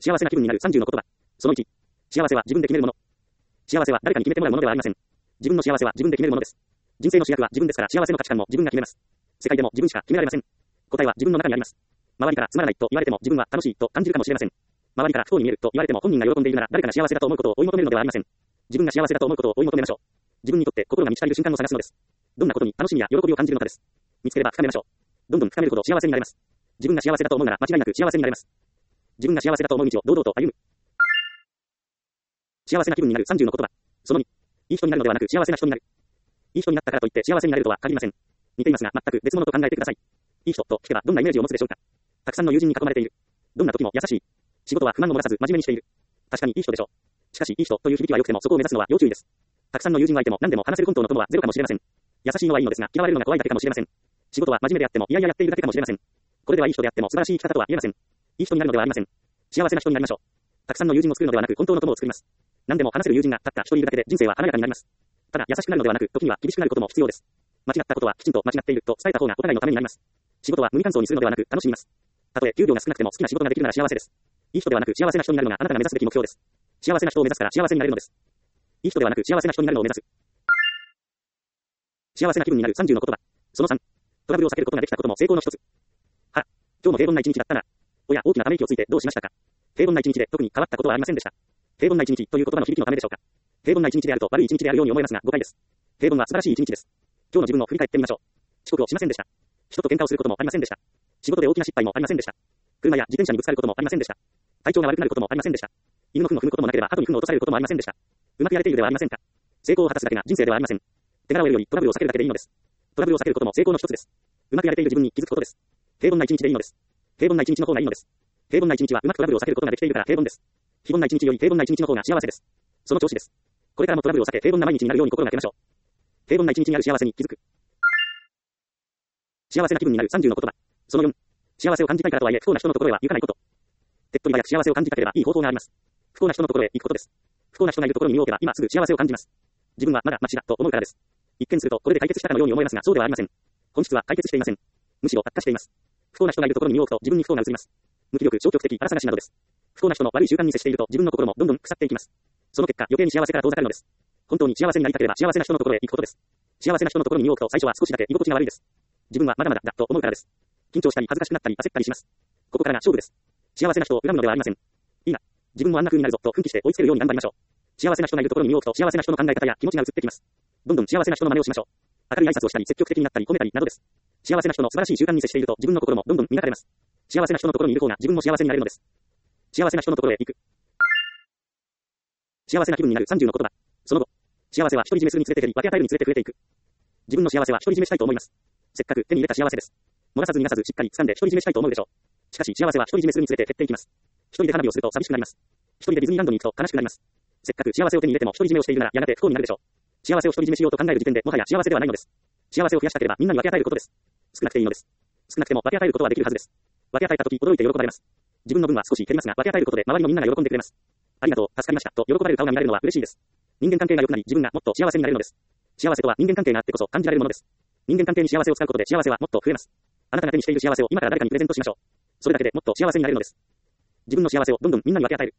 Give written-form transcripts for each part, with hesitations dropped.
幸せな気分になる30の言葉。その1。幸せは自分で決めるもの。幸せは誰かに決めてもらうものではありません。自分の幸せは自分で決めるものです。人生の主役は自分ですから幸せの価値観も自分が決めます。世界でも自分しか決められません。答えは自分の中にあります。周りからつまらないと言われても自分は楽しいと感じるかもしれません。周りから不幸に見えると言われても本人が喜んでいるなら誰かが幸せだと思うことを追い求めるのではありません。自分が幸せだと思うことを追い求めましょう。自分にとって心が満ち足りる瞬間を探すのです。どんなことに楽しみや喜びを感じるのかです。見つければ深めましょう。どんどん深めるほど幸せになれます。自分が幸せだと思うなら間違いなく幸せになれます。自分が幸せだと思う道を堂々と歩む。幸せな気分になる30の言葉。その2。いい人になるのではなく幸せな人になる。いい人になったからといって幸せになれるとは限りません。似ていますが全く別物と考えてください。いい人と聞けばどんなイメージを持つでしょうか。たくさんの友人に囲まれている。どんな時も優しい。仕事は不満を漏らさず真面目にしている。確かにいい人でしょう。しかしいい人という響きは良くてもそこを目指すのは要注意です。たくさんの友人がいても何でも話せる本当の友はゼロかもしれません。優しいのはいいのですが嫌われるのが怖いだけかもしれません。仕事は真面目であってもいやいややっているだけかもしれません。これではいい人であっても素晴らしい生き方とは言えません。いい人になるのではありません。幸せな人になりましょう。たくさんの友人を作るのではなく本当の友を作ります。何でも話せる友人がたった一人いるだけで人生は華やかになります。ただ優しくなるのではなく時には厳しくなることも必要です。間違ったことはきちんと間違っていると伝えた方がお互いのためになります。仕事は無理乾燥にするのではなく楽しみます。たとえ給料が少なくても好きな仕事ができるなら幸せです。いい人ではなく幸せな人になるのがあなたが目指すべき目標です。幸せな人を目指すから幸せになれるのです。いい人ではなく幸せな人になるのを目指す。幸せな気分になる30の言葉。その3。トラブルを避けることができたことも成功の一つ。今日も平凡な一日だったな。大きなため息をついてどうしましたか。平凡な一日で特に変わったことはありませんでした。平凡な一日という言葉の響きのためでしょうか。平凡な一日であると悪い一日であるように思えますが誤解です。平凡は素晴らしい一日です。今日の自分を振り返ってみましょう。遅刻をしませんでした。人と喧嘩をすることもありませんでした。仕事で大きな失敗もありませんでした。車や自転車にぶつかることもありませんでした。体調が悪くなることもありませんでした。犬の糞を踏むこともなければ鳩に糞を落とされることもありませんでした。うまくやれているではありませんか。成功を果たすだけが人生ではありません。手柄を得るよりトラブルを避けるだけでいいのです。トラブルを避けることも成功の一つです。うまくやれている自分に気づくことです。平凡な一日でいいのです。平凡な一日の方がいいのです。平凡な一日はうまくトラブルを避けることができているから平凡です。非凡な一日より平凡な一日の方が幸せです。その調子です。これからもトラブルを避け平凡な毎日になるように心がけましょう。平凡な一日にある幸せに気づく。幸せな気分になる30の言葉。その4。幸せを感じたいからとはいえ不幸な人のところへは行かないこと。手っ取り早く幸せを感じたければいい方法があります。不幸な人のところへ行くことです。不幸な人がいるところに身を置けば今すぐ幸せを感じます。自分はまだマシだと思うからです。一見するとこれで解決したかのように思えますがそうではありません。本質は解決していません。むしろ悪化しています。不幸な人がいるところに身を置くと自分に不幸が移ります。無気力、消極的、荒探しなどです。不幸な人の悪い習慣に接していると自分の心もどんどん腐っていきます。その結果余計に幸せから遠ざかるのです。本当に幸せになりたければ幸せな人のところへ行くことです。幸せな人のところに身を置くと最初は少しだけ居心地が悪いです。自分はまだまだだと思うからです。緊張したり恥ずかしくなったり焦ったりします。ここからが勝負です。幸せな人を恨むのではありません。いいな。自分もあんな風になるぞと奮起して追いつけるように頑張りましょう。幸せな人がいるところに身を置くと幸せな人の考え方や気持ちが移ってきます。どんどん幸せな人の真似をしましょう。明るい挨拶をしたり積極的になったり褒めたりなどです。幸せな人の素晴らしい習慣に接していると自分の心もどんどん磨かれます。幸せな人のところにいる方が自分も幸せになれるのです。幸せな人のところへ行く。幸せな気分になる30の言葉。その後、幸せは独り占めするにつれて減り分け与えるにつれて増えていく。自分の幸せは独り占めしたいと思います。せっかく手に入れた幸せです。漏らさず逃がさずしっかり掴んで独り占めしたいと思うでしょう。しかし幸せは独り占めするにつれて減っていきます。一人で花火をすると寂しくなります。一人でディズニーランドに行くと悲しくなります。せっかく幸せを手に入れても独り占めをしているならやがて不幸になるでしょう。幸せを独り占めしようと考える時点でもはや幸せではないのです。幸せを増やしたければみんなに分け与えることです。少なくていいのです。少なくても分け与えることはできるはずです。分け与えた時驚いて喜ばれます。自分の分は少し減りますが分け与えることで周りのみんなが喜んでくれます。ありがとう、助かりましたと喜ばれる顔が見られるのは嬉しいです。人間関係が良くなり自分がもっと幸せになれるのです。幸せとは人間関係があってこそ感じられるものです。人間関係に幸せを使うことで幸せはもっと増えます。あなたが手にしている幸せを今から誰かにプレゼントしましょう。それだけでもっと幸せになれるのです。自分の幸せをどんどんみんなに分け与える。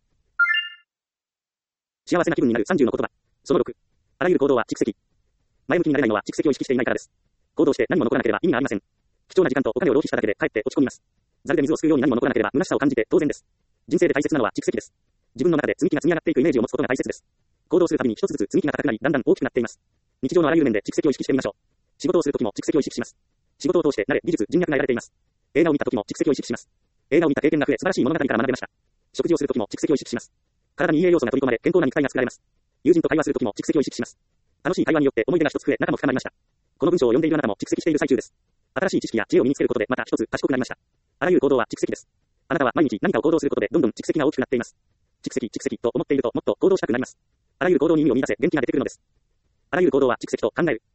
幸せな気分になる30の言葉。その6。あらゆる行動は蓄積。前向きになれないのは蓄積を意識していないからです。行動して何も残らなければ意味がありません。貴重な時間とお金を浪費しただけでかえって落ち込みます。ザルで水をすくうように何も残らなければ虚しさを感じて当然です。人生で大切なのは蓄積です。自分の中で積み木が積み上がっていくイメージを持つことが大切です。行動するたびに一つずつ積み木が高くなりだんだん大きくなっています。日常のあらゆる面で蓄積を意識してみましょう。仕事をするときも蓄積を意識します。仕事を通して慣れ、技術、人脈が得られています。映画を見たときも蓄積を意識します。映画を見た経験が増え素晴らしい物語から学べました。食事をするときも蓄積を意識します。体にいい栄養素が取り込まれ健康な肉体が作られます。友人と会話するときも蓄積を意識します。楽しい会話によって思い出が一つ増え仲も深まりました。この文章を読んでいるあなたも蓄積している最中です。新しい知識や知恵を身につけることでまた一つ賢くなりました。あらゆる行動は蓄積です。あなたは毎日何かを行動することでどんどん蓄積が大きくなっています。蓄積と思っているともっと行動したくなります。あらゆる行動に意味を見出せ元気が出てくるのです。あらゆる行動は蓄積と考える。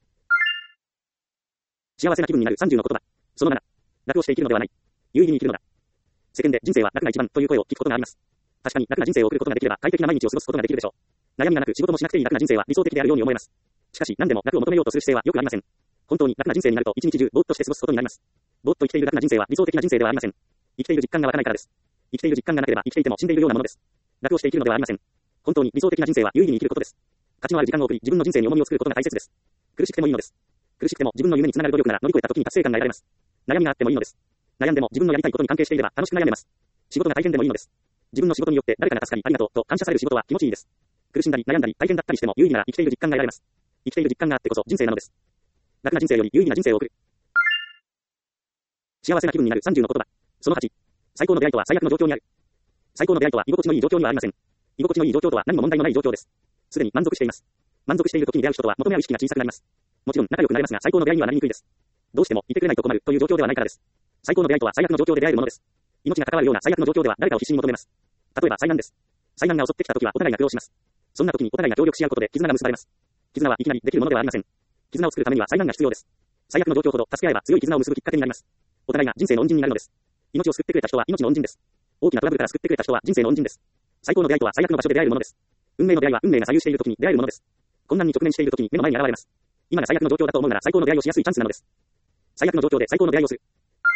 幸せな気分になる30の言葉。その7。楽をして生きるのではない。有意義に生きるのだ。世間で人生は楽が一番という声を聞くことがあります。確かに楽な人生を送ることができれば快適な毎日を過ごすことができるでしょう。悩みがなく仕事もしなくていい楽な人生は理想的であるように思えます。しかし何でも楽を求めようとする姿勢はよくありません。本当に楽な人生になると一日中ぼーっとして過ごすことになります。ぼーっと生きている楽な人生は理想的な人生ではありません。生きている実感が湧かないからです。 生きている実感がなければ生きていても死んでいるようなものです。楽をして生きるのではありません。本当に理想的な人生は有意義に生きることです。価値のある時間を送り、自分の人生に重みを作ることが大切です。苦しくてもいいのです。苦しくても自分の夢につながる努力なら乗り越えた時に達成感が得られます。悩みがあってもいいのです。悩んでも自分のやりたいことに関係していれば楽しく悩めます。仕事が大変でもいいのです。自分の仕事によって誰かが助かりありがとうと感謝される仕事は気持ちいいです。苦しんだり悩んだり大変だったりしても有意義なら生きている実感が得られます。生きている実感があってこそ人生なのです。楽な人生より有意義な人生を送る。幸せな気分になる30の言葉。その8。最高の出会いとは最悪の状況にある。最高の出会いとは居心地のいい状況にはありません。居心地のいい状況とは何も問題のない状況です。すでに満足しています。満足している時に出会う人とは求め合う意識が小さくなります。もちろん仲良くなれますが最高の出会いにはなりにくいです。どうしてもいてくれないと困るという状況ではないからです。最高の出会いとは最悪の状況で出会えるものです。命が関わるような最悪の状況では誰かを必死に求めます。例えば災難です。災難が襲ってきた時はお互いが苦労します。そんな時にお互いが協力し合うことで絆が結ばれます。絆はいきなりできるものではありません。絆を作るためには災難が必要です。最悪の状況ほど助け合えば強い絆を結ぶきっかけになります。お互いが人生の恩人になるのです。命を救ってくれた人は命の恩人です。大きなトラブルから救ってくれた人は人生の恩人です。最高の出会いとは最悪の場所で出会えるものです。運命の出会いは運命が左右している時に出会えるものです。困難に直面している時に目の前に現れます。今が最悪の状況だと思うなら最高の出会いをしやすいチャンスなのです。最悪の状況で最高の出会いをする。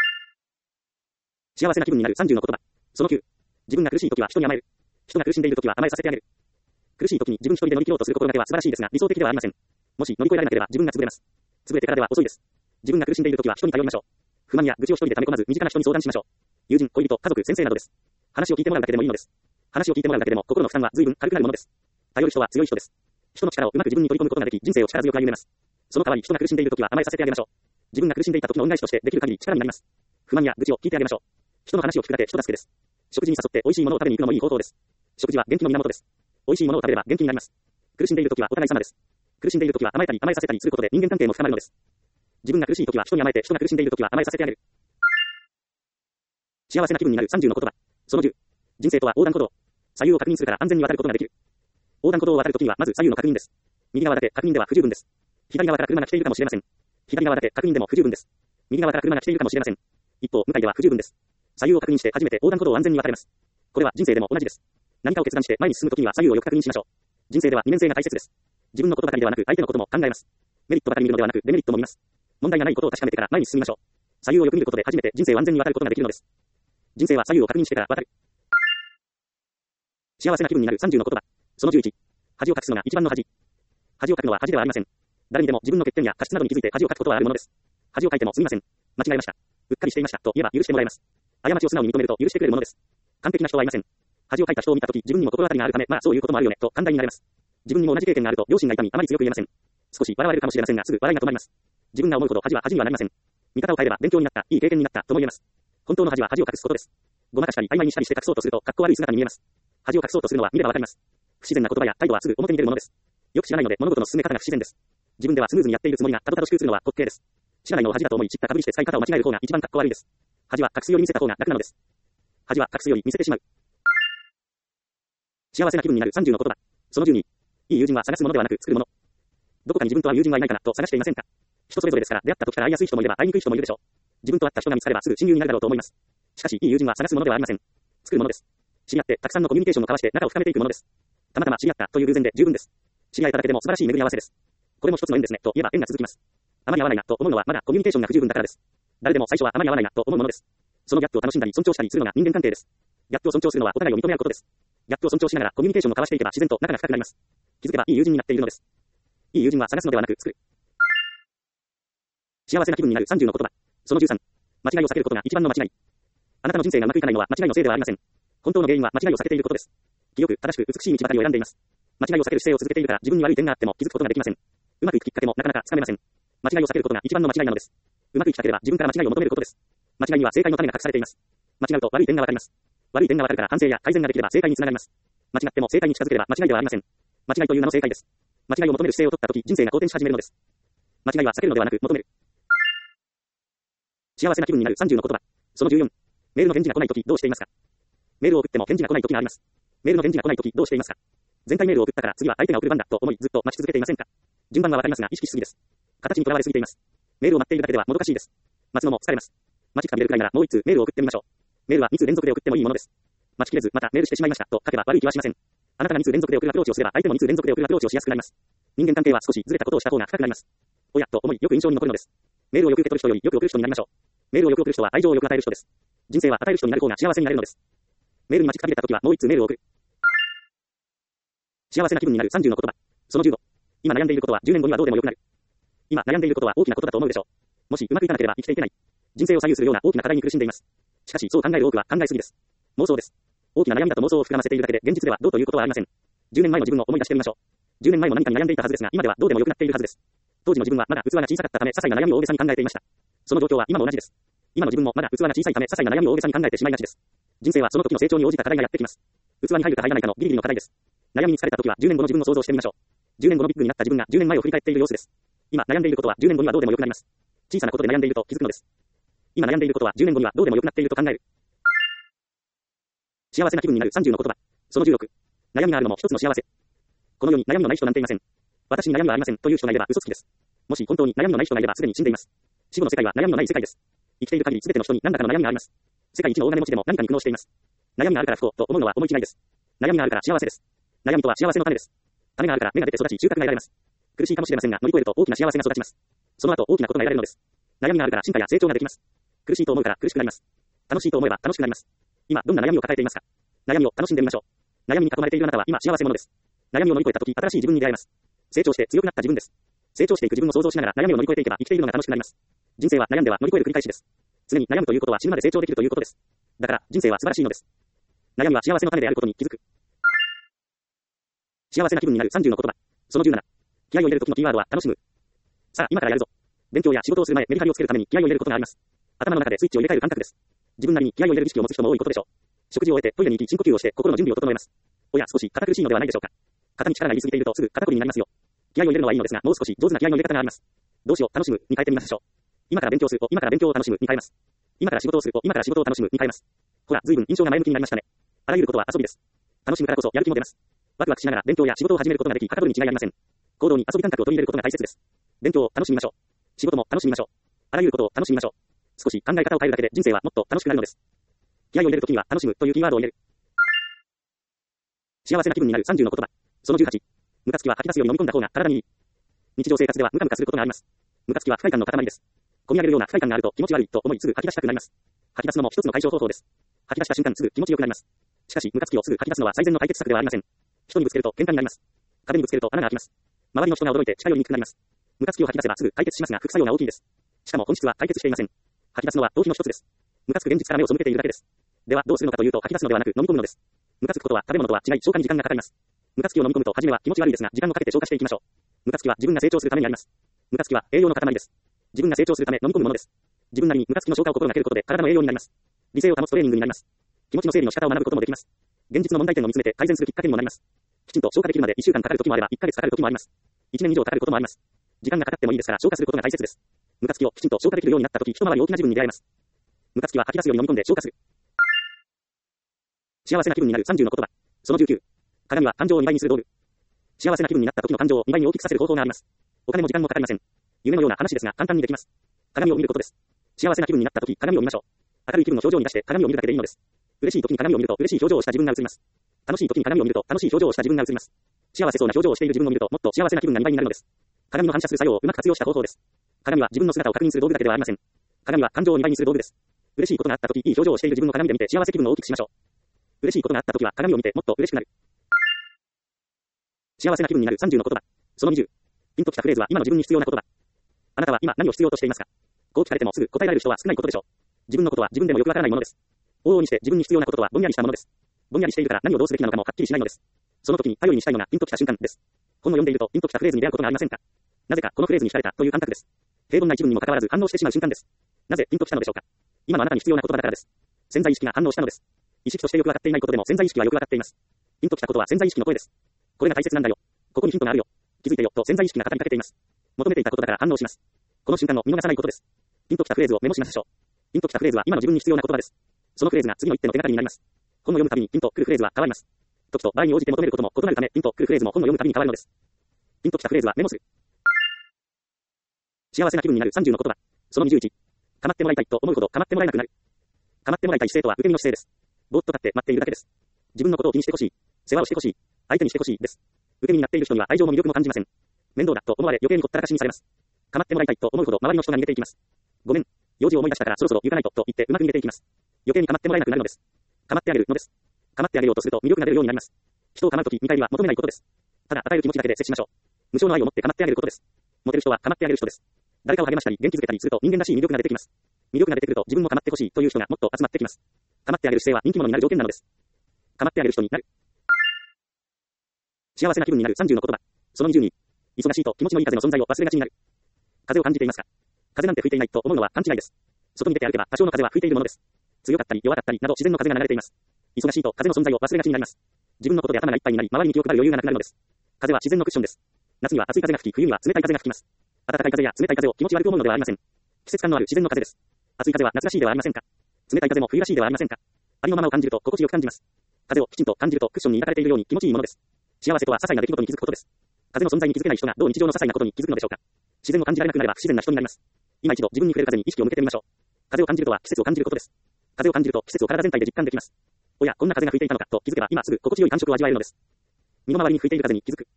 幸せな気分になる30の言葉。その9。自分が苦しい時は人に甘える。人が苦しんでいる時は甘えさせてあげる。苦しい時に自分一人で乗り切ろうとする心がけは素晴らしいですが理想的ではありません。もし乗り越えられなければ自分が潰れます。潰れてからでは遅いです。自分が苦しんでいる時は人に頼りましょう。不満や愚痴を一人で溜め込まず身近な人に相談しましょう。友人、恋人、家族、先生などです。話を聞いてもらうだけでもいいのです。話を聞いてもらうだけでも心の負担は随分軽くなるものです。頼る人は強い人です。人の力をうまく自分に取り込むことができ人生を力強く歩めます。その代わり人が苦しんでいる時は甘えさせてあげましょう。自分が苦しんでいた時の恩返しとしてできる限り力になります。不満や愚痴を聞いてあげましょう。人の話を聞くだけ人助けです。食事に誘って美味しいものを食べに行くのもいい方法です。食事は元気の源です。美味しいものを食べれば元気になります。苦しんでいる時はお互い様です。苦しんでいる時は甘えたり甘えさせたりすることで人間関係も深まるのです。自分が苦しい時は人に甘えて人が苦しんでいる時は甘えさせてあげる。幸せな気分になる30の言葉。その10。人生とは横断歩道。左右を確認するから安全に渡ることができる。横断歩道を渡るときにはまず左右の確認です。右側だけ確認では不十分です。左側から車が来ているかもしれません。左側だけ確認でも不十分です。右側から車が来ているかもしれません。一方、向かいでは不十分です。左右を確認して初めて横断歩道を安全に渡れます。これは人生でも同じです。何かを決断して前に進むときには左右をよく確認しましょう。人生では二面性が大切です。自分のことばかりではなく相手のことも考えます。メリットばかり見るのではなくデメリットも見ます。問題がないことを確かめてから前に進みましょう。左右をよく見ることで初めて人生を安全に渡ることができるのです。人生は左右を確認してから渡る。幸せな気分になる30の言葉。その11。恥を隠すのが一番の恥。恥をかくのは恥ではありません。誰にでも自分の欠点や過失などに気づいて恥をかくことはあるものです。恥をかいてもすみません。間違えました。うっかりしていましたと言えば許してもらえます。過ちを素直に認めると許してくれるものです。完璧な人はいません。恥をかいた人を見たとき自分にも心当たりがあるためまあそういうこともあるよねと寛大になれます。自分にも同じ経験があると良心が痛みあまり強く言えません。少し笑われるかもしれませんがすぐ笑いが止まります。自分が思うほど恥は恥にはなりません。見方を変えれば勉強になった、いい経験になったとも言えます。本当の恥は恥を隠すことです。ごまかしたり曖昧にしたりして隠そうとすると格好悪い姿に見えます。恥を隠そうとするのは見ればわかります。不自然な言葉や態度はすぐ表に出るものです。よく知らないので物事の進め方が不自然です。自分ではスムーズにやっているつもりがたどたどしく映るのは滑稽です。知らないのを恥だと思い知ったかぶりして使い方を間違える方が一番格好悪いです。恥は隠すより見せた方が楽なのです。恥は隠すより見せてしまう。幸せな気分になる30の言葉。その12。いい友人は探すものではなく作るもの。どこかに自分と合う友人はいないかなと探していませんか。人それぞれですから出会った時から会いやすい人もいれば会いにくい人もいるでしょう。自分と会った人が見つかればすぐ親友になるだろうと思います。しかしいい友人は探すものではありません。作るものです。知り合ってたくさんのコミュニケーションを交わして仲を深めていくものです。たまたま知り合ったという偶然で十分です。知り合えただけでも素晴らしい巡り合わせです。これも一つの縁ですねと言えば縁が続きます。あまり合わないなと思うのはまだコミュニケーションが不十分だからです。誰でも最初はあまり合わないなと思うものです。そのギャップを楽しんだり尊重したりするのが人間関係です。ギャップを尊重するのはお互いを認め合うことです。ギャップを尊重しながらコミュニケーションを交わしていけば自然と仲が深くなります。気づけばいい友人になっているのです。いい友人は探すのではなく作る。幸せな気分になる30の言葉。その13。間違いを避けることが一番の間違い。あなたの人生がうまくいかないのは間違いのせいではありません。本当の原因は間違いを避けていることです。清く正しく美しい道ばかりを選んでいます。間違いを避ける姿勢を続けているから自分に悪い点があっても気づくことができません。うまくいくきっかけもなかなかつかめません。間違いを避けることが一番の間違いなのです。うまくいきたければ自分から間違いを求めることです。間違いには正解の種が隠されています。間違うと悪い点がわかります。悪い点がわかるから反省や改善ができれば正解につながります。間違っても正解に近づければ間違いではありません。間違いという名の正解です。間違いを求める姿勢を取ったとき人生が好転し始めるのです。間違いは避けるのではなく求める。幸せな気分になる30の言葉。その14。メールの返事が来ないときどうしていますか。メールを送っても返事が来ないときがあります。メールの返事が来ないときどうしていますか。前回メールを送ったから次は相手が送る番だと思いずっと待ち続けていませんか。順番はわかりますが意識しすぎです。形にとらわれすぎています。メールを待っているだけではもどかしいです。待つのも疲れます。待ちくたびれるくらいならもう一通メールを送ってみましょう。メールは2通連続で送ってもいいものです。待ちきれずまたメールしてしまいましたと書けば悪い気はしません。あなたが2通連続で送るアプローチをすれば相手も2通連続で送るアプローチをしやすくなります。人間関係は少しずれたことをした方が深くなります。おやと思いよく印象に残るのです。メールをよく受け取る人よりよく送る人になりましょう。メールをよく送る人は愛情をよく与える人です。人生は与える人になる方が幸せになれるのです。 メールに待ちくたびれたときはもう一通メールを送る。幸せな気分になる30の言葉。その15。今悩んでいることは10年後にはどうでもよくなる。今悩んでいることは大きなことだと思うでしょう。もしうまくいかなければ生きていけない。人生を左右するような大きな課題に苦しんでいます。しかしそう考える多くは考えすぎです。妄想です。大きな悩みだと妄想を膨らませているだけで現実ではどうということはありません。10年前の自分を思い出してみましょう。10年前も何かに悩んでいたはずですが、今ではどうでもよくなっているはずです。当時の自分はまだ器が小さかったため、些細な悩みを大げさに考えていました。その状況は今も同じです。今の自分もまだ器が小さいため、些細な悩みを大げさに考えてしまいがちです。人生はその時の成長に応じた課題がやってきます。器に入るか入らないかのギリギリの課題です。悩みに疲れた時は10年後の自分を想像してみましょう。10年後のビッグになった自分が10年前を振り返っている様子です。今悩んでいることは10年後にはどうでもよくなります。小さなことで悩んでいると気づくのです。今悩んでいることは10年後にはどうでもよくなっていると考える。幸せな気分になる30の言葉。その16。悩みがあるのも一つの幸せ。この世に悩みのない人なんていません。私に悩みはありませんという人がいれば嘘つきです。もし本当に悩みのない人がいればすでに死んでいます。死後の世界は悩みのない世界です。生きている限り全ての人に何らかの悩みがあります。世界一の大金持ちでも何かに苦悩しています。悩みがあるから不幸と思うのは思い違いです。悩みがあるから幸せです。悩みとは幸せの種です。種があるから芽が出て育ち収穫が得られます。苦しいかもしれませんが乗り越えると大きな幸せが育ちます。その後大きなことが得られるのです。悩みがあるから進化や成長ができます。苦しいと思うから苦しくなります。楽しいと思えば楽しくなります。今どんな悩みを抱えていますか？悩みを楽しんでみましょう。悩みに囲まれているあなたは今幸せ者です。悩みを乗り越えた時新しい自分に出会えます。成長して強くなった自分です。成長していく自分を想像しながら悩みを乗り越えていけば生きているのが楽しくなります。人生は悩んでは乗り越える繰り返しです。常に悩むということは死ぬまで成長できるということです。だから人生は素晴らしいのです。悩みは幸せの種であることに気づく。幸せな気分になる30の言葉。その17。気合を入れる時のキーワードは楽しむ。さあ今からやるぞ。勉強や仕事をする前、メリハリをつけるために気合を入れることがあります。頭の中でスイッチを入れ替える感覚です。自分なりに気合を入れる意識を持つ人も多いことでしょう。食事を終えてトイレに行き深呼吸をして心の準備を整えます。おや少し堅苦しいのではないでしょうか。肩に力が入りすぎているとすぐ肩こりになりますよ。気合を入れるのはいいのですが、もう少し上手な気合の入れ方があります。どうしよう、楽しむに変えてみましょう。今から勉強すると今から勉強を楽しむに変えます。今から仕事をすると今から仕事を楽しむに変えます。ほら、随分印象が前向きになりましたね。あらゆることは遊びです。楽しむからこそやる気も出ます。ワクワクしながら勉強や仕事を始めることができ、はかどるに違いありません。行動に遊び感覚を取り入れることが大切です。勉強を楽しみましょう。仕事も楽しみましょう。あらゆることを楽しみましょう。少し考え方を変えるだけで人生はもっと楽しくなるのです。気合を入れるときには楽しむというキーワードを入れる。幸せな気分になる30の言葉。その18。ムカつきは吐き出すより飲み込んだ方が体にいい。日常生活ではムカムカすることがあります。ムカつきは不快感の塊です。込み上げるような不快感があると気持ち悪いと思いすぐ吐き出したくなります。吐き出すのも一つの解消方法です。吐き出した瞬間すぐ気持ちよくなります。しかしムカつきをすぐ吐き出すのは最善の解決策ではありません。人にぶつけると喧嘩になります。壁にぶつけると穴が開きます。周りの人が驚いて近寄りにくくなります。ムカつきを吐き出せばすぐ解決しますが副作用が大きいです。しかも本質は解決していません。吐き出すのは逃避の一つです。ムカつく現実から目を背けているだけです。ではどうするのかというと吐き出すのではなく飲み込むのです。ムカつくことは食べ物とは違い消化に時間がかかります。ムカつきを飲み込むと初めは気持ち悪いですが時間をかけて消化していきましょう。ムカつきは自分が成長するためにあります。ムカつきは栄養の塊です。自分が成長するため飲み込むものです。自分なりにムカつきの消化を心がけることで体の栄養になります。理性を保つトレーニングになります。気持ちの整理の仕方を学ぶこともできます。現実の問題点を見つめて改善するきっかけにもなります。きちんと消化できるまで1週間かかる時もあれば1ヶ月かかる時もあります。1年以上かかることもあります。時間がかかってもいいですから消化することが大切です。ムカつきをきちんと消化できるようになった時一回り大きな自分に出会えます。ムカつきは吐き出すように飲み込んで消化する。幸せな気分になる30の言葉。その19。鏡は感情を2倍にする道具。幸せな気分になった時の感情を2倍に大きくさせる方法があります。お金も時間もかかりません。夢のような話ですが簡単にできます。鏡を見ることです。幸せな気分になった時鏡を見ましょう。明るい気分の表情に出して鏡を見るだけでいいのです。嬉しい時に鏡を見ると嬉しい表情をした自分が映ります。楽しい時に鏡を見ると楽しい表情をした自分が映ります。幸せそうな表情をしている自分を見るともっと幸せな気分が2倍になるのです。鏡の反射する作用をうまく活用した方法です。鏡は自分の姿を確認する道具だけではありません。鏡は感情を2倍にする道具です。嬉しいことがあった時いい表情をしている自分の鏡で見て幸せ気分を大きくしましょう。嬉しいことがあった時は鏡を見てもっと嬉しくなる。幸せな気分になる30の言葉。その20。ピンときたフレーズは今の自分に必要な言葉。あなたは今何を必要としていますか？こう聞かれてもすぐ答えられる人は少ないことでしょう。自分のことは自分でもよくわからないものです。往々にして自分に必要なこととはぼんやりしたものです。ぼんやりしているから何をどうすべきなのかもはっきりしないのです。その時に頼りにしたいのがピンときた瞬間です。本を読んでいるとピンときたフレーズに出会うことがありませんか？なぜかこのフレーズに惹かれたという感覚です。平凡な一文にもかかわらず反応してしまう瞬間です。なぜピンときたのでしょうか？今のあなたに必要な言葉だからです。潜在意識が反応したのです。意識としてよくわかっていないことでも潜在意識はよくわかっています。ピンときたことは潜在意識の声です。これが大切なんだよ。ここにヒントがあるよ。気づいてよと潜在意識が語りかけています。求めていたことだから反応します。この瞬間を見逃さないことです。ピンときたフレーズをメモしましょう。ピンときたフレーズは今の自分に必要な言葉です。そのフレーズが次の一手の手がかりになります。本を読むたびにピンとくるフレーズは変わります。時と場合に応じて求めることも異なるためピンとくるフレーズも本を読むたびに変わるのです。ピンときたフレーズはメモする。幸せな気分になる30の言葉。その21。構ってもらいたいと思うほど構ってもらえなくなる。構ってもらいたい姿勢とは受け身の姿勢です。ぼーっと立って待っているだけです。自分のことを気にしてほしい。世話をしてほしい。相手にしてほしいです。受け身になっている人には愛情も魅力も感じません。面倒だと思われ余計にほったらかしにされます。構ってもらいたいと思うほど周りの人が逃げていきます。ごめん。用事を思い出したからそろそろ行かないと言ってうまく逃げていきます。余計に構ってもらえなくなるのです。構ってあげるのです。 構ってあげようとすると魅力が出るようになります。人を構うとき見返りは求めないことです。ただ与える気持ちだけで接しましょう。無償の愛を持って構ってあげることです。モテる人は構ってあげる人です。誰かを励ましたり元気づけたりすると人間らしい魅力が出てきます。魅力が出てくると自分も構ってほしいという人がもっと集まってきます。構ってあげる姿勢は人気者になる条件なのです。構ってあげる人になる。幸せな気分になる30の言葉。その20に、忙しいと気持ちのいい風の存在を忘れがちになる。風を感じていますか？風なんて吹いていないと思うのは勘違いです。外に出て歩けば多少の風は吹いているものです。強かったり弱かったりなど自然の風が流れています。忙しいと風の存在を忘れがちになります。自分のことで頭がいっぱいになり、周りに気を配る余裕がなくなるのです。風は自然のクッションです。夏には暑い風が吹き、冬には冷たい風が吹きます。暖かい風や冷たい風を気持ち悪く思うのではありません。季節感のある自然の風です。暑い風は夏らしいではありませんか？冷たい風も冬らしいではありませんか？ありのままを感じると心地よく感じます。風をきちんと感じるとクッションに抱かれているように気持ちいいものです。幸せとは些細な出来事に気づくことです。風の存在に気づけない人がどう日常の些細なことに気づくのでしょうか。自然を感じられなくなれば不自然な人になります。今一度自分に触れる風に意識を向けてみましょう。風を感じるとは季節を感じることです。風を感じると季節を体全体で実感できます。おや、こんな風が吹いていたのかと気づけば今すぐ心地よい感触を味わえるのです。身の回りに吹いている風に気づく。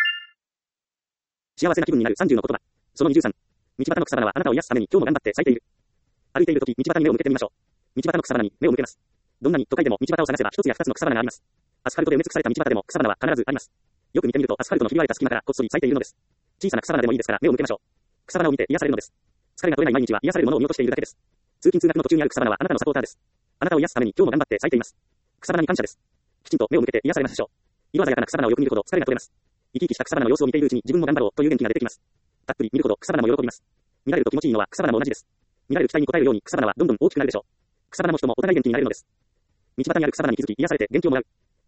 幸せな気分になる30の言葉。その23。道端の草花はあなたを癒すために今日も頑張って咲いている。歩いているとき道端に目を向けてみましょう。道端の草花に目を向けます。どんなに都会でも道端を探せば一つや二つの草花があります。アスファルトで埋め尽くされた道端でも草花は必ずあります。よく見てみるとアスファルトのひび割れた隙間からこっそり咲いているのです。小さな草花でもいいですから目を向けましょう。草花を見て癒されるのです。疲れが取れない毎日は癒されるものを見落としているだけです。通勤通学の途中にある草花はあなたのサポーターです。あなたを癒すために今日も頑張って咲いています。草花に感謝です。きちんと目を向けて癒されましょう。色鮮やかな草花をよく見るほど疲れが取れます。生き生きした草花の様子を見ているうちに自分も頑張ろうという元気が出てきます。たっぷり見るほど草花も喜びます。見られると気持ちいいのは草花も同じです。見られる期待に応えるように草花はどんどん大きくなるでしょう。草花も人もお互い元気になれるのです。道端にある草花に気づき癒されて元気をもらう。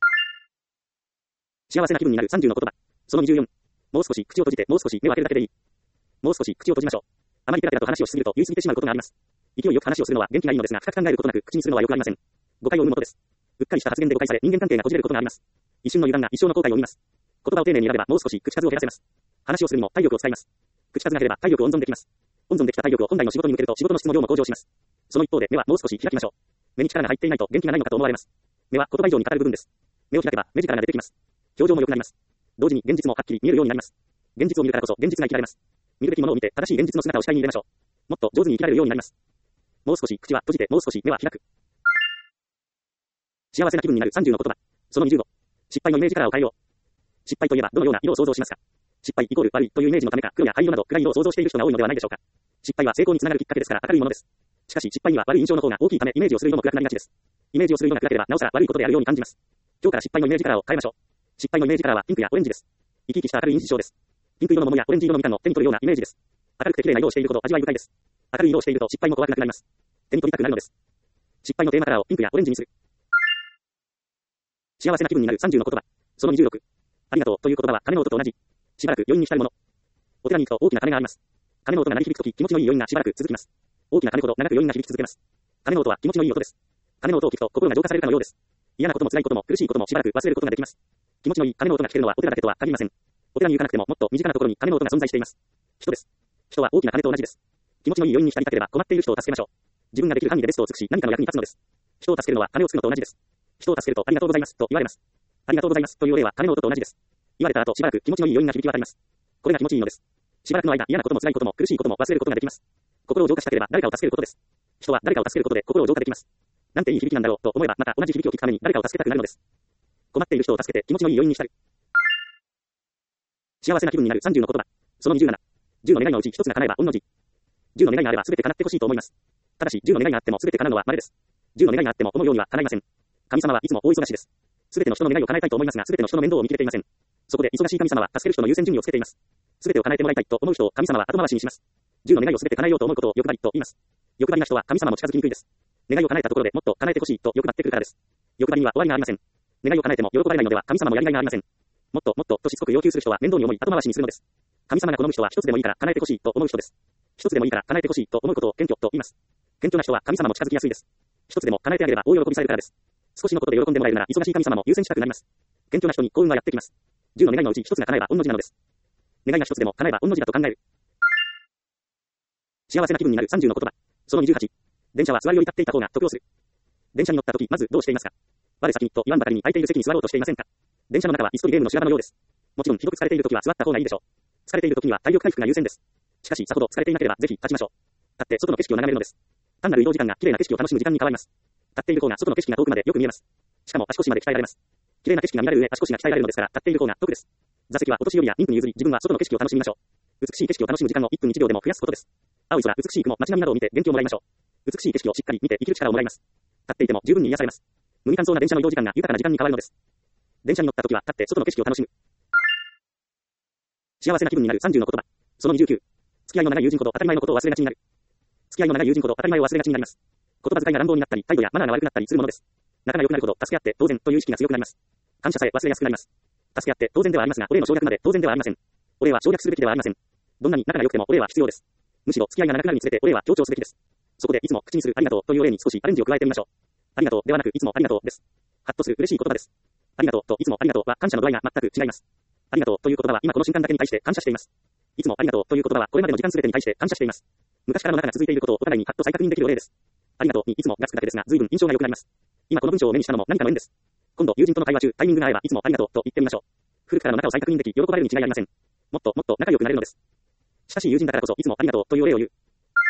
幸せな気分になる30の言葉。その24。もう少し口を閉じてもう少し目を開けるだけでいい。もう少し口を閉じましょう。あまりペラペラと話をしすぎると言い過ぎてしまうことがあります。勢いよく話をするのは元気がいいのですが深く考えることなく口にするのはよくありません。誤解を生むものです。うっかりした発言で誤解され人間関係がこじれることがあります。一瞬の油断が一生の後悔を生みます。言葉を丁寧に選べばもう少し口数を減らせます。話をするにも体力を使います。口数が減れば体力を温存できます。温存できた体力を本来の仕事に向けると仕事の質の量も向上します。その一方で目はもう少し開きましょう。目に力が入っていないと元気がないのかと思われます。目は言葉以上に語る部分です。目を開けば目力が出てきます。表情も良くなります。同時に現実もはっきり見えるようになります。現実を見るからこそ現実が生きられます。見るべきものを見て正しい現実の姿を視界に入れましょう。もっと上手に生きられるようになります。もう少し口は閉じてもう少し目は開く。幸せな気分になる30の言葉。その25。失敗のイメージカラーを変えよう。失敗といえばどのような色を想像しますか？失敗イコール悪いというイメージのためか黒や灰色など暗い色を想像している人が多いのではないでしょうか。失敗は成功につながるきっかけですから明るいものです。しかし失敗には悪い印象の方が大きいためイメージをする色も暗くなりがちです。イメージをする色が暗ければなおさら悪いことであるように感じます。今日から失敗のイメージカラーを変えましょう。失敗のイメージカラーはピンクやオレンジです。生き生きした明るい印象です。ピンク色の桃やオレンジ色のみかんの手に取るようなイメージです。明るくて綺麗な色をしているほど味わい深いです。明るい色をしていると失敗も怖くなくなります。手に取りたくなるのです。失敗のテーマカラーをピンクやオレンジにする。幸せな気分になる30の言葉。その26。ありがとうという言葉は金の音と同じ。しばらく余韻に浸るもの。お寺に行くと大きな鐘があります。鐘の音が鳴り響くとき気持ちのいい余韻がしばらく続きます。大きな鐘ほど長く余韻が響き続けます。鐘の音は気持ちのいい音です。鐘の音を聞くと心が浄化されるかのようです。嫌なことも辛いことも苦しいこともしばらく忘れることができます。気持ちのいい鐘の音が聞けるのはお寺だけとは限りません。お寺に行かなくてももっと身近なところに鐘の音が存在しています。人です。人は大きな鐘と同じです。気持ちのいい余韻に浸りたければ困っている人を助けましょう。自分ができる範囲でベストを尽くし何かの役に立つのです。人を助けるのは鐘をつくのと同じです。人を助けるとありがとうございますと言われます。ありがとうございますというお礼は鐘の音と同じです。言われた後しばらく気持ちのいい余韻が響き渡ります。これが気持ちいいのです。しばらくの間嫌なことも辛いことも苦しいことも忘れることができます。心を浄化したければ誰かを助けることです。人は誰かを助けることで心を浄化できます。なんていい響きなんだろうと思えばまた同じ響きを聞くために誰かを助けたくなるのです。困っている人を助けて気持ちのいい余韻に浸る。幸せな気分になる30の言葉。その27。10の願いのうち一つが叶えば御の字。10の願いがあれば全て叶ってほしいと思います。ただし10の願いがあっても全て叶うのは稀です。10の願いがあっても思うようには叶いません。神様はいつも大忙しいです。全ての人の願いを叶えたいと思いますが全ての人の面倒を見切れていません。そこで忙しい神様は助ける人の優先順位をつけています。全てを叶えてもらいたいと思う人を神様は後回しにします。10の願いを全て叶えようと思うことを欲張りと言います。欲張りな人は神様も近づきにくいです。願いを叶えたところでもっと叶えてほしいと欲張ってくるからです。欲張りには終わりがありません。願いを叶えても喜ばれないのでは神様もやりがいがありません。もっともっととしつこく要求する人は面倒に思い後回しにするのです。神様が好む人は一つでもいいから叶えてほしいと思う人です。一つでもいいから叶えてほしいと思うことを謙虚と言います。謙虚な人は神様も近づきやすいです。一つでも叶えてあげれば大喜びされるからです。少しのことで喜んでもらえるなら忙しい神様も優先したくなります。謙虚な人に幸運がやってきます。10の願いのうち一つが叶えば御の字なのです。願いが一つでも叶えば御の字だと考える。幸せな気分になる30の言葉。その28。電車は座りを立っていた方が得をする。電車に乗った時まずどうしていますか？我先にと言わんばかりに空いている席に座ろうとしていませんか？電車の中は椅子取りゲームの修羅場のようです。もちろんひどく疲れている時は座った方がいいでしょう。疲れている時には体力回復が優先です。しかしさほど疲れていなければぜひ立ちましょう。立って外の景色を眺めるのです。単なる移動時間が綺麗な景色を楽しむ時間に変わります。立っている方が外の景色が遠くまでよく見えます。 しかも足腰まで鍛えられます。綺麗な景色が見られる上、足腰が鍛えられるのですから、立っている方が得です。座席はお年寄りや妊婦に譲り、自分は外の景色を楽しみましょう。美しい景色を楽しむ時間を1分1秒でも増やすことです。青い空、美しい雲、街並みなどを見て元気をもらいましょう。美しい景色をしっかり見て生きる力をもらいます。立っていても十分に癒されます。無味乾燥な電車の移動時間が豊かな時間に変わるのです。電車に乗った時は立って外の景色を楽しむ。幸せな気分になる30の言葉。その29。付き合いの長い友人ほど当たり前のことを忘れがちになる。付き合いの長い友人ほど当たり前を忘れがちになります。言葉遣いが乱暴になったり、態度やマナーが悪くなったりするものです。仲が良くなるほど助け合って当然という意識が強くなります。感謝さえ忘れやすくなります。助け合って当然ではありますが、お礼の省略まで当然ではありません。お礼は省略するべきではありません。どんなに仲が良くてもお礼は必要です。むしろ付き合いが長くなるにつれてお礼は強調すべきです。そこでいつも口にするありがとうというお礼に少しアレンジを加えてみましょう。ありがとうではなくいつもありがとうです。ハッとする嬉しい言葉です。ありがとうといつもありがとうは感謝の度合いが全く違います。ありがとうという言葉は今この瞬間だけに対して感謝しています。いつもありがとうという言葉はこれまでの時間すべてに対して感謝しています。昔からの仲が続いていることをお互いにハッと再確認できるお礼です。ありがとうにいつもがつくだけですが、随分印象が良くなります。今この文章を目にしたのも何かの縁です。今度友人との会話中、タイミングが合えばいつもありがとうと言ってみましょう。古くからの仲を再確認でき、喜ばれるに違いありません。もっともっと仲良くなれるのです。親しい友人だからこそいつもありがとうというお礼を言う。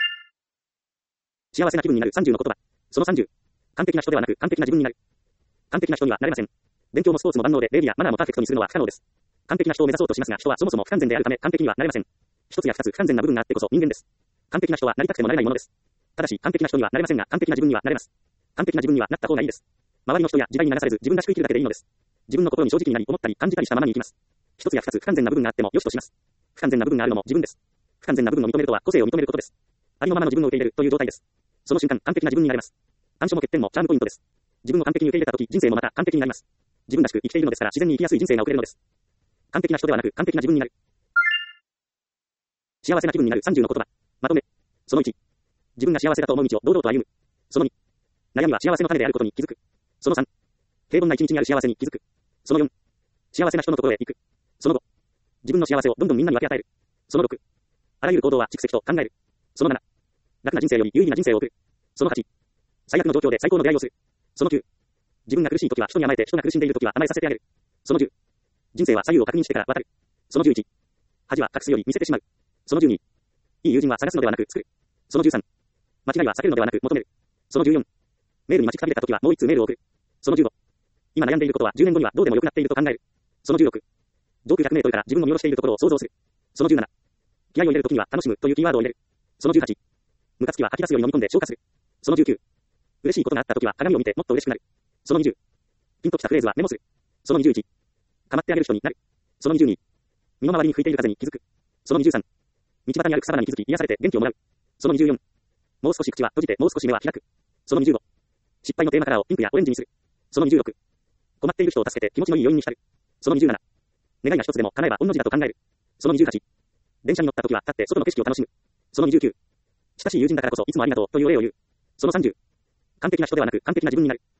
幸せな気分になる30の言葉。その30。完璧な人ではなく完璧な自分になる。完璧な人にはなれません。勉強もスポーツも万能で礼儀やマナーもパーフェクトにするのは不可能です。完璧な人を目指そうとしますが、人はそもそも不完全であるため完璧にはなれません。一つや二つ不完全な部分があってこそ人間です。完璧な人はなりたくてもなれないものです。ただし完璧な人にはなれませんが、完璧な自分にはなれます。完璧な自分にはなった方がいいです。周りの人や時代に流されず自分らしく生きるだけでいいのです。自分の心に正直になり思ったり感じたりしたままに生きます。一つや二つ不完全な部分があっても良しとします。不完全な部分があるのも自分です。不完全な部分を認めるとは個性を認めることです。ありのままの自分を受け入れるという状態です。その瞬間完璧な自分になれます。短所も欠点もチャームポイントです。自分を完璧に受け入れたとき人生もまた完璧になります。自分らしく生きているのですから自然に生きやすい人生が送れるのです。完璧な人ではなく完璧な自分になる。幸せな気分になる30の言葉。まとめ。その1。自分が幸せだと思う道を堂々と歩む。その2。悩みは幸せの種であることに気づく。その3。平凡な一日にある幸せに気づく。その4。幸せな人のところへ行く。その5。自分の幸せをどんどんみんなに分け与える。その6。あらゆる行動は蓄積と考える。その7。楽な人生より有意義な人生を送る。その8。最悪の状況で最高の出会いをする。その9。自分が苦しいときは人に甘えて人が苦しんでいるときは甘えさせてあげる。その10。人生は左右を確認してから渡る。その11。恥は隠すより見せてしまう。その12。いい友人は探すのではなく作る。その13。間違いは避けるのではなく求める。その14。メールに待ちくたびれたときはもう一通メールを送る。その15。今悩んでいることは10年後にはどうでもよくなっていると考える。その16。上空100メートルから自分を見下ろしているところを想像する。その17。気合を入れるときには楽しむというキーワードを入れる。その18。ムカつきは吐き出すように飲み込んで消化する。その19。嬉しいことがあったときは鏡を見てもっと嬉しくなる。その20。ピンときたフレーズはメモする。その21。構ってあげる人になる。その22。身の回りに吹いている風に気づく。その23。道端にある草花に気づき癒されて元気をもらう。その24。もう少し口は閉じてもう少し目は開く。その25。失敗のテーマカラーをピンクやオレンジにする。その26。困っている人を助けて気持ちのいい余韻に浸る。その27。願いが一つでも叶えば御の字だと考える。その28。電車に乗った時は立って外の景色を楽しむ。その29。親しい友人だからこそいつもありがとうというお礼を言う。その30。完璧な人ではなく完璧な自分になる。